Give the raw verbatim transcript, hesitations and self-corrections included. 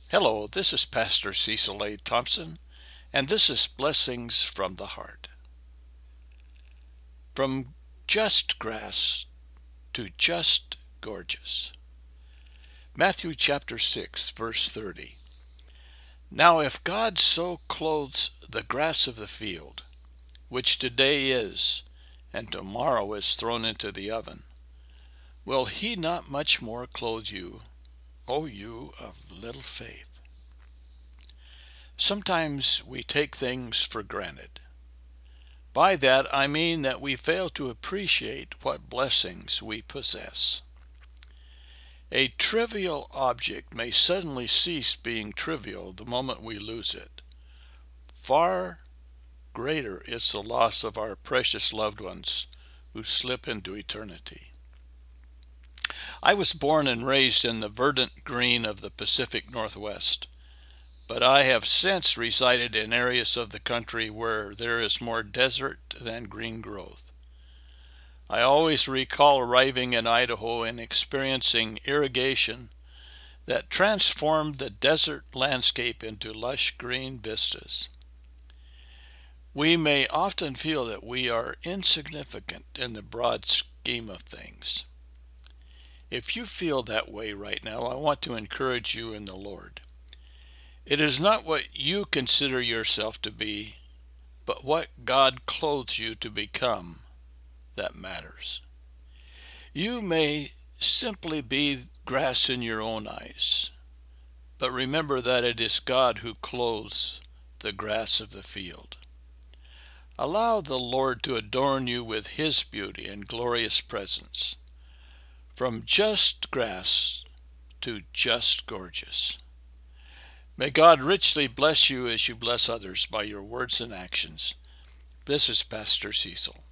Hello, this is Pastor Cecil A. Thompson, and this is Blessings from the Heart. From just grass to just gorgeous. Matthew chapter six, verse thirty. Now if God so clothes the grass of the field, which today is, and tomorrow is thrown into the oven, will he not much more clothe you, O you of little faith? Sometimes we take things for granted. By that I mean that we fail to appreciate what blessings we possess. A trivial object may suddenly cease being trivial the moment we lose it. Far greater is the loss of our precious loved ones who slip into eternity. I was born and raised in the verdant green of the Pacific Northwest, but I have since resided in areas of the country where there is more desert than green growth. I always recall arriving in Idaho and experiencing irrigation that transformed the desert landscape into lush green vistas. We may often feel that we are insignificant in the broad scheme of things. If you feel that way right now, I want to encourage you in the Lord. It is not what you consider yourself to be, but what God clothes you to become that matters. You may simply be grass in your own eyes, but remember that it is God who clothes the grass of the field. Allow the Lord to adorn you with His beauty and glorious presence, from just grass to just gorgeous. May God richly bless you as you bless others by your words and actions. This is Pastor Cecil.